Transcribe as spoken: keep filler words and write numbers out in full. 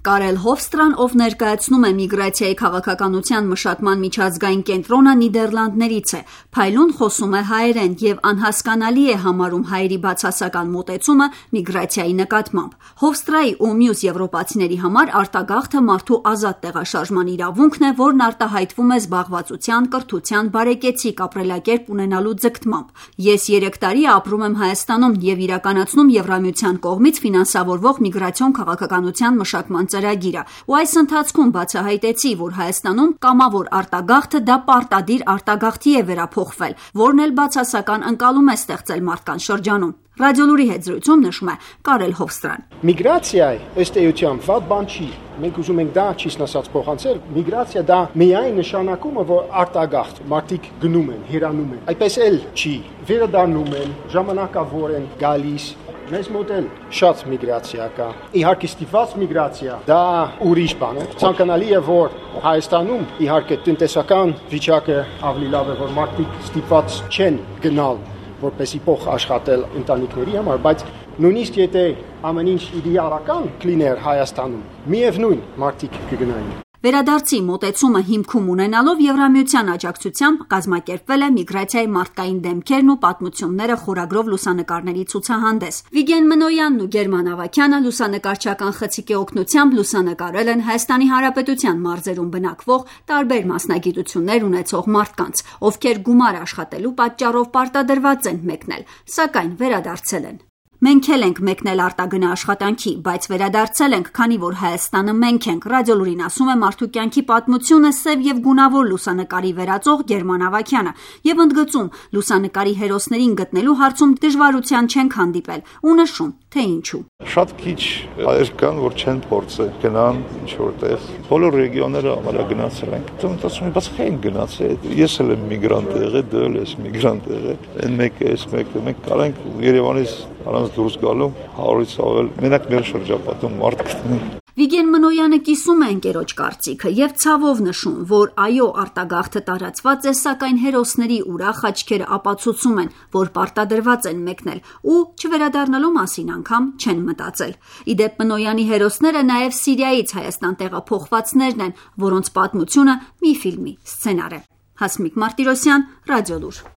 Կարել Հոֆստրան, ով ներկայացնում է միգրացիայի քաղաքականության մշակման միջազգային կենտրոնը, Նիդերլանդներից է։ Փայլուն խոսում է հայերեն եւ անհասկանալի է համարում հայերի բացասական մոտեցումը միգրացիայի նկատմամբ։ Հոֆստրայի ու մյուս եվրոպացիների համար արտագաղթը մարդու ազատ տեղաշարժման իրավունքն է, որն արտահայտվում է զբաղվածության, կրթության, բարեկեցիկ ապրելակերպ ունենալու ձգտմամբ։ Ես երեք տարի ապրում եմ Հայաստանում եւ իրականացնում Եվրամիության կողմից ֆինանսավորվող միգրացիոն քաղաքականության մշակման ծրագիրը, ու այս ընթացքում բացահայտեցի, որ Հայաստանում կամավոր արտագաղթը դա պարտադիր արտագաղթի է վերափոխվել, որն էլ բացասական ընկալում է ստեղծել մարդկանց շրջանում։ Ռադիոլուրի հետ զրույցում նշում է Կարել Հոֆստրան։ Միգրացիայի ըստ էության վատ բան չի։ Մենք ուզում ենք դա ճիշտ ասած փոխանցել։ Միգրացիա դա միայն նշանակում է, որ արտագաղթ մարդիկ գնում են, հեռանում են։ Այդպես էլ չի։ Վերադառնում են, ժամանակավոր են գալիս։ Մեզ մոտ էլ շատ միգրացիա կա։ Իհարկե ստիպված միգրացիա դա ուրիշ բան է։ Ցանկանալի է, որ Հայաստանում իհարկե տնտեսական վիճակը ավելի լավ է, որ մարդիկ ստիպված չեն գնալ, որպեսի փող աշխատել ընտանիքների համար, բայց նույնիսկ եթե ամեն ինչ իդեալական կլիներ Հայաստանում, միևնույն մարդիկ կգնային։ Վերադարձի մոտեցումը հիմքում ունենալով Եվրամիության աջակցությամբ կազմակերպվել է միգրացիայի մարդկային դեմքերն ու պատմությունները խորագրով լուսանկարների ցուցահանդես։ Վիգեն Մնոյանն ու Գերման Ավագյանը լուսանկարչական խցիկի օգնությամբ լուսանկարել են Հայաստանի Հանրապետության մարզերում բնակվող տարբեր մասնագիտություններ ունեցող մարդկանց, ովքեր գումար աշխատելու պատճառով պարտադրված են մեկնել, սակայն վերադարձել են։ Մենք էլ ենք մեկնել արտագնա աշխատանքի, բայց վերադարձել ենք, քանի որ Հայաստանը մենք ենք։ Ռադիոլուրին ասում է մարդու կյանքի պատմությունը սև եւ գունավոր լուսանկարի վերածող Գերման Ավագյանը եւ ընդգծում լուսանկարի հերոսներին գտնելու հարցում դժվարության չենք հանդիպել ու նշում, թե ինչու։ Շատ քիչ հայեր կան, որ չեն փորձել գնան ինչ որտեղ։ Բոլոր ռեգիոնները ամենագնացել են։ Դու ասում ես, բայց խեն գնացել։ Ես էլ եմ միգրանտ եղել, դու էլ ես միգրանտ եղել։ Այն մեկը, այս մեկը, մենք կարանք Երևանից առանց դուրս գալու հարյուրից ավել մենակ մեր շրջապատում մարդ գտնենք։ Վիգեն Մնոյանը կիսում է ընկերոջ կարծիքը եւ ցավով նշում, որ այո, արտագաղթը տարածված է, սակայն հերոսների ուրախ աչքերը ապացուցում են, որ պարտադրված են մեկնել ու չվերադառնալու մասին անգամ չեն մտածել։ Իդեպ Մնոյանի հերոսները նաեւ Սիրիայից Հայաստան տեղափոխվածներն են, որոնց պատմությունը մի ֆիլմի սցենար է։ Հասմիկ Մարտիրոսյան, Ռադիոլուր։